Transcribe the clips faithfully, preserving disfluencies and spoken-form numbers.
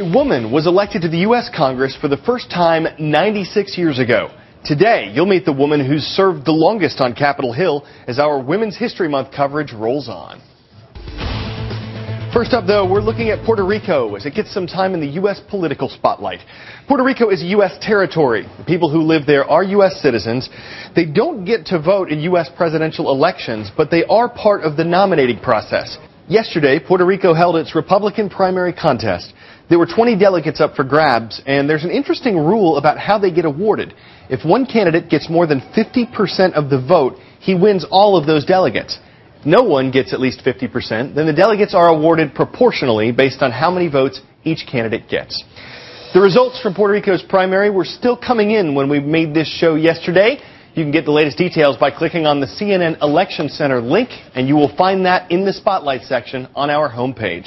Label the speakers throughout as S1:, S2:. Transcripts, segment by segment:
S1: woman was elected to the U S Congress for the first time ninety-six years ago. Today, you'll meet the woman who's served the longest on Capitol Hill as our Women's History Month coverage rolls on. First up, though, we're looking at Puerto Rico as it gets some time in the U S political spotlight. Puerto Rico is a U S territory. The people who live there are U S citizens. They don't get to vote in U S presidential elections, but they are part of the nominating process. Yesterday, Puerto Rico held its Republican primary contest. There were twenty delegates up for grabs, and there's an interesting rule about how they get awarded. If one candidate gets more than fifty percent of the vote, he wins all of those delegates. If no one gets at least fifty percent, then the delegates are awarded proportionally based on how many votes each candidate gets. The results from Puerto Rico's primary were still coming in when we made this show yesterday. You can get the latest details by clicking on the C N N Election Center link, and you will find that in the Spotlight section on our homepage.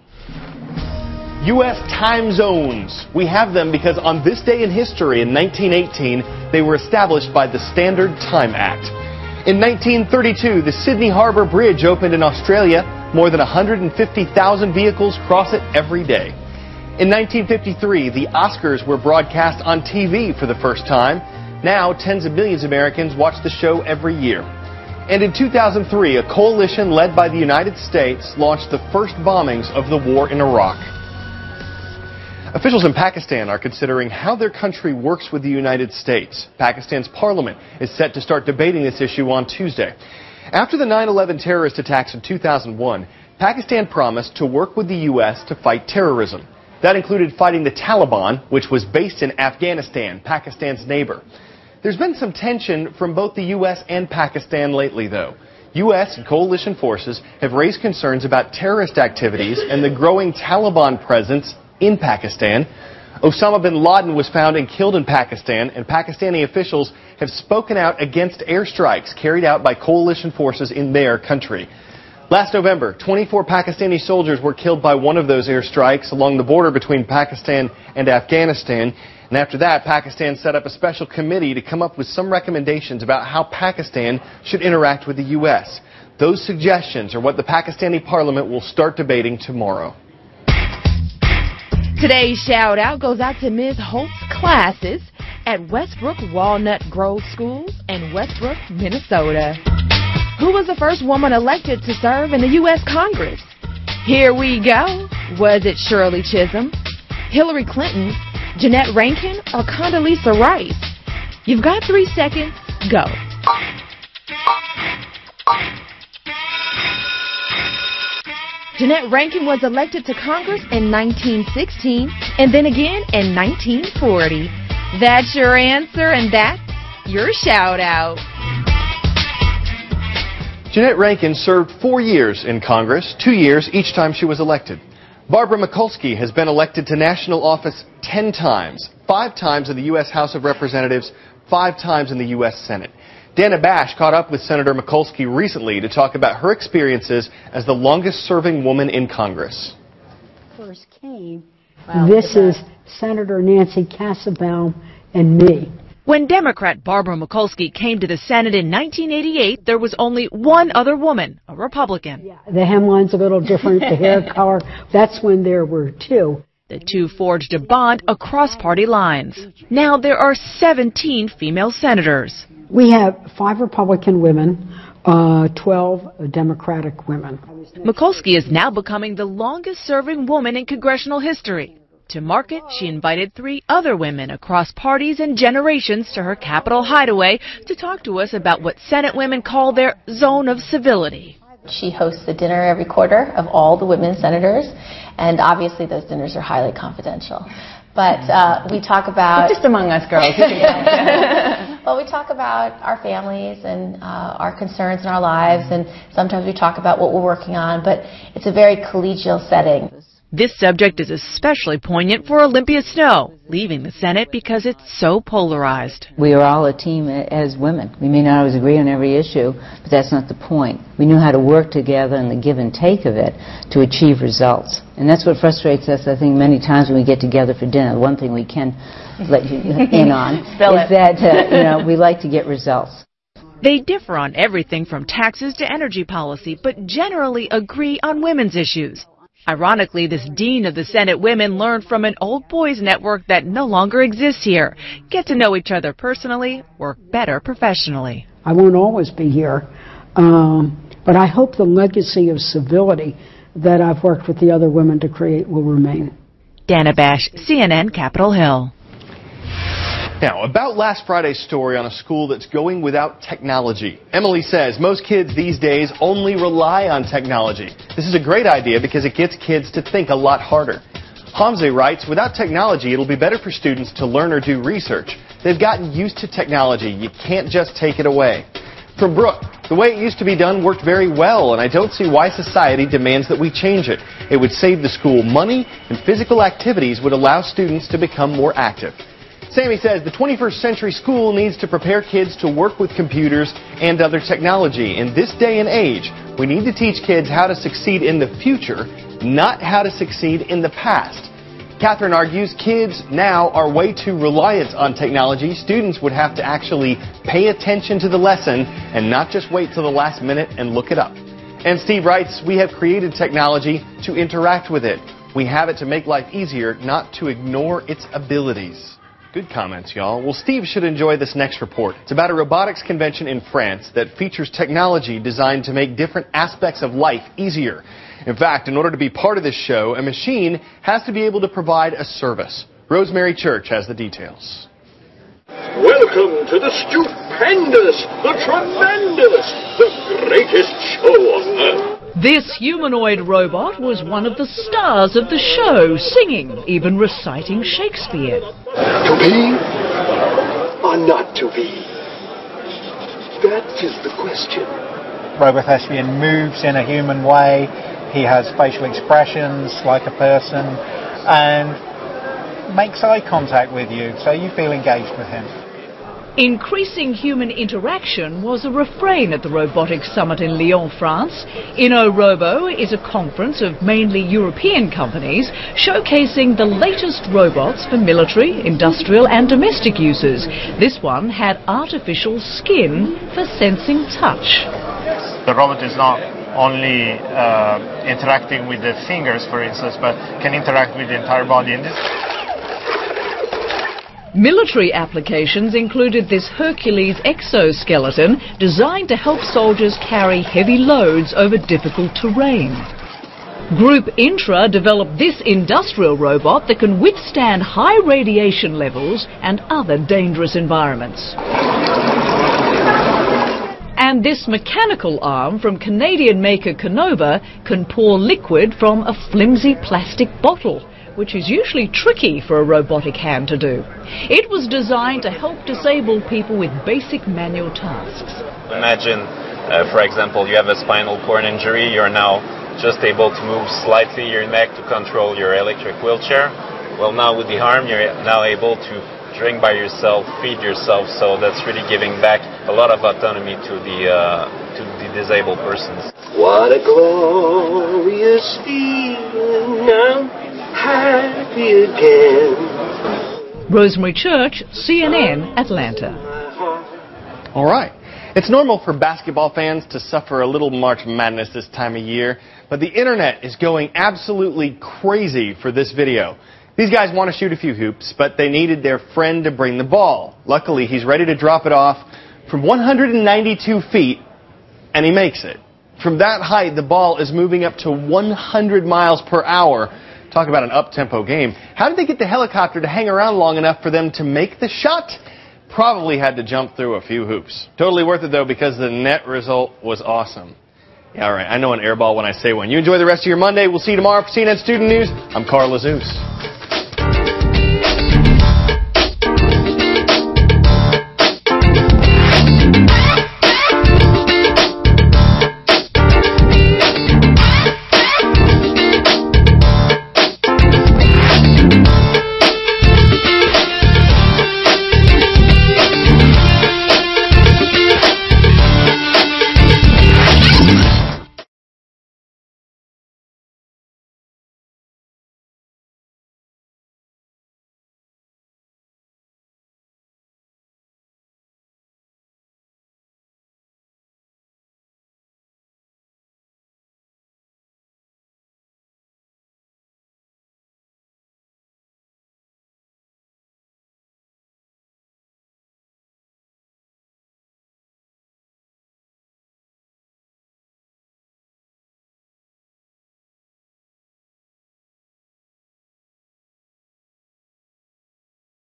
S1: U S time zones. We have them because on this day in history, in nineteen eighteen, they were established by the Standard Time Act. In nineteen thirty-two, the Sydney Harbour Bridge opened in Australia. More than one hundred fifty thousand vehicles cross it every day. In nineteen fifty-three, the Oscars were broadcast on T V for the first time. Now, tens of millions of Americans watch the show every year. And in two thousand three, a coalition led by the United States launched the first bombings of the war in Iraq. Officials in Pakistan are considering how their country works with the United States. Pakistan's parliament is set to start debating this issue on Tuesday. After the nine eleven terrorist attacks in two thousand one, Pakistan promised to work with the U S to fight terrorism. That included fighting the Taliban, which was based in Afghanistan, Pakistan's neighbor. There's been some tension from both the U S and Pakistan lately, though. U S and coalition forces have raised concerns about terrorist activities and the growing Taliban presence in Pakistan. Osama bin Laden was found and killed in Pakistan, and Pakistani officials have spoken out against airstrikes carried out by coalition forces in their country. Last November, twenty-four Pakistani soldiers were killed by one of those airstrikes along the border between Pakistan and Afghanistan. And after that, Pakistan set up a special committee to come up with some recommendations about how Pakistan should interact with the U S. Those suggestions are what the Pakistani parliament will start debating tomorrow.
S2: Today's shout-out goes out to Miz Holt's classes at Westbrook Walnut Grove Schools in Westbrook, Minnesota. Who was the first woman elected to serve in the U S Congress? Here we go. Was it Shirley Chisholm, Hillary Clinton, Jeanette Rankin, or Condoleezza Rice? You've got three seconds. Go. Jeanette Rankin was elected to Congress in nineteen sixteen and then again in nineteen forty. That's your answer, and that's your shout-out.
S1: Jeanette Rankin served four years in Congress, two years each time she was elected. Barbara Mikulski has been elected to national office ten times, five times in the U S House of Representatives, five times in the U S Senate. Dana Bash caught up with Senator Mikulski recently to talk about her experiences as the longest-serving woman in Congress.
S3: First came, wow, this is Senator Nancy Kassebaum and me.
S2: When Democrat Barbara Mikulski came to the Senate in nineteen eighty-eight, there was only one other woman, a Republican.
S3: Yeah, the hemline's a little different, the hair color. That's when there were two.
S2: The two forged a bond across party lines. Now there are seventeen female senators.
S3: We have five Republican women, uh, twelve Democratic women.
S2: Mikulski is now becoming the longest-serving woman in congressional history. To mark it, she invited three other women across parties and generations to her Capitol hideaway to talk to us about what Senate women call their zone of civility.
S4: She hosts a dinner every quarter of all the women senators, and obviously those dinners are highly confidential. But uh, we talk about...
S5: Just among us girls.
S4: Well, we talk about our families and uh, our concerns in our lives, and sometimes we talk about what we're working on, but it's a very collegial setting.
S2: This subject is especially poignant for Olympia Snowe, leaving the Senate because it's so polarized.
S5: We are all a team as women. We may not always agree on every issue, but that's not the point. We know how to work together and the give and take of it to achieve results. And that's what frustrates us, I think, many times when we get together for dinner. One thing we can let you in on is that uh, you know, we like to get results.
S2: They differ on everything from taxes to energy policy, but generally agree on women's issues. Ironically, this dean of the Senate Women learned from an old boys network that no longer exists here. Get to know each other personally, work better professionally.
S3: I won't always be here, um, but I hope the legacy of civility that I've worked with the other women to create will remain.
S2: Dana Bash, C N N, Capitol Hill.
S1: Now, about last Friday's story on a school that's going without technology. Emily says most kids these days only rely on technology. This is a great idea because it gets kids to think a lot harder. Hamze writes, without technology, it'll be better for students to learn or do research. They've gotten used to technology. You can't just take it away. From Brooke, the way it used to be done worked very well, and I don't see why society demands that we change it. It would save the school money, and physical activities would allow students to become more active. Sammy says the twenty-first century school needs to prepare kids to work with computers and other technology. In this day and age, we need to teach kids how to succeed in the future, not how to succeed in the past. Catherine argues kids now are way too reliant on technology. Students would have to actually pay attention to the lesson and not just wait till the last minute and look it up. And Steve writes, we have created technology to interact with it. We have it to make life easier, not to ignore its abilities. Good comments, y'all. Well, Steve should enjoy this next report. It's about a robotics convention in France that features technology designed to make different aspects of life easier. In fact, in order to be part of this show, a machine has to be able to provide a service. Rosemary Church has the details.
S6: Welcome to the stupendous, the tremendous, the greatest show on earth.
S7: This humanoid robot was one of the stars of the show, singing, even reciting Shakespeare.
S6: To be or not to be? That is the question.
S8: Robothespian moves in a human way. He has facial expressions like a person and makes eye contact with you, so you feel engaged with him.
S7: Increasing human interaction was a refrain at the Robotics Summit in Lyon, France. InnoRobo is a conference of mainly European companies showcasing the latest robots for military, industrial and domestic uses. This one had artificial skin for sensing touch.
S9: The robot is not only uh, interacting with the fingers, for instance, but can interact with the entire body. And this
S7: Military applications included this Hercules exoskeleton designed to help soldiers carry heavy loads over difficult terrain. Group Intra developed this industrial robot that can withstand high radiation levels and other dangerous environments. And this mechanical arm from Canadian maker Canova can pour liquid from a flimsy plastic bottle, which is usually tricky for a robotic hand to do. It was designed to help disabled people with basic manual tasks.
S10: Imagine, uh, for example, you have a spinal cord injury, you're now just able to move slightly your neck to control your electric wheelchair. Well, now with the arm, you're now able to drink by yourself, feed yourself, so that's really giving back a lot of autonomy to the, uh, to the disabled persons.
S6: What a glorious feeling now. Happy again.
S7: Rosemary Church, C N N, Atlanta.
S1: All right. It's normal for basketball fans to suffer a little March Madness this time of year, but the internet is going absolutely crazy for this video. These guys want to shoot a few hoops, but they needed their friend to bring the ball. Luckily, he's ready to drop it off from one hundred ninety-two feet, and he makes it. From that height, the ball is moving up to one hundred miles per hour. Talk about an up-tempo game. How did they get the helicopter to hang around long enough for them to make the shot? Probably had to jump through a few hoops. Totally worth it, though, because the net result was awesome. Yeah, all right, I know an airball when I say one. You enjoy the rest of your Monday. We'll see you tomorrow for C N N Student News. I'm Carl Azuz.